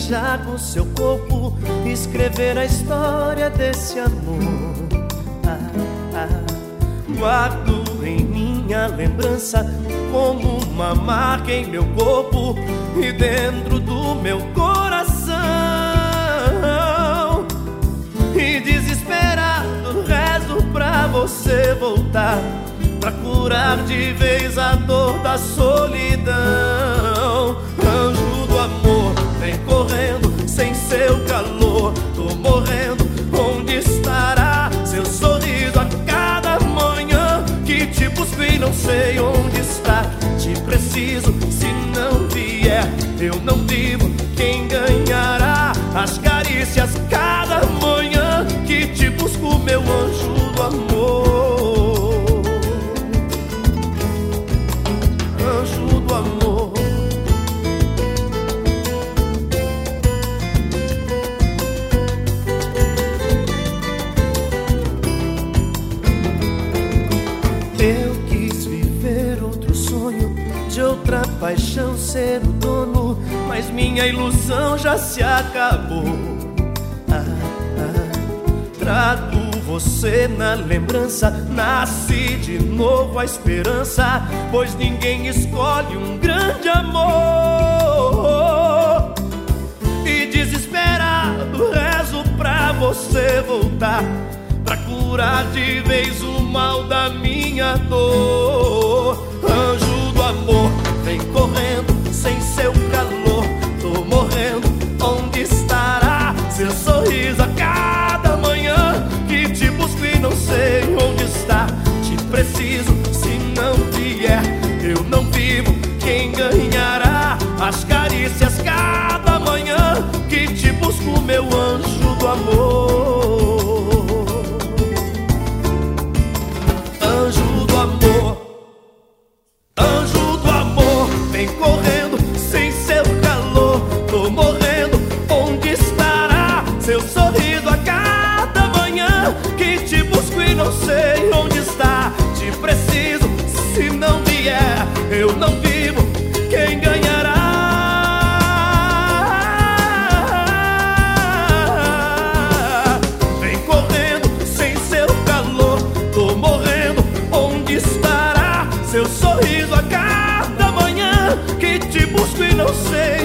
viajar com seu corpo, escrever a história desse amor. Guardo em minha lembrança como uma marca em meu corpo e dentro do meu coração. E desesperado rezo pra você voltar, pra curar de vez a dor da solidão. Anjo do amor, vem correndo sem seu calor. Tô morrendo, onde estará seu sorriso a cada manhã que te busco e não sei onde está? Te preciso, se não vier eu não vivo. Quem ganhará as carícias cada manhã que te busco, meu anjo do amor? Anjo do amor. Eu quis viver outro sonho, de outra paixão ser o dono, mas minha ilusão já se acabou. Trago você na lembrança, nasce de novo a esperança, pois ninguém escolhe um grande amor. E desesperado rezo pra você voltar, pra curar de vez o mal da minha dor. Anjo do amor, vem correndo sem seu calor. Tô morrendo, onde estará seu sorriso a cada manhã que te busco e não sei onde está? Te preciso, se não vier eu não vivo. Quem ganhará as carícias cada manhã que te busco, meu anjo do amor? Anjo do amor, anjo do amor, vem correndo sem seu calor. Tô morrendo, onde estará seu sorriso a cada manhã que te busco e não sei onde está? Te preciso, se não vier eu não vivo. Quem ganhará? Vem correndo sem seu calor. Tô morrendo, onde estará seu sorriso a cada manhã que te busco e não sei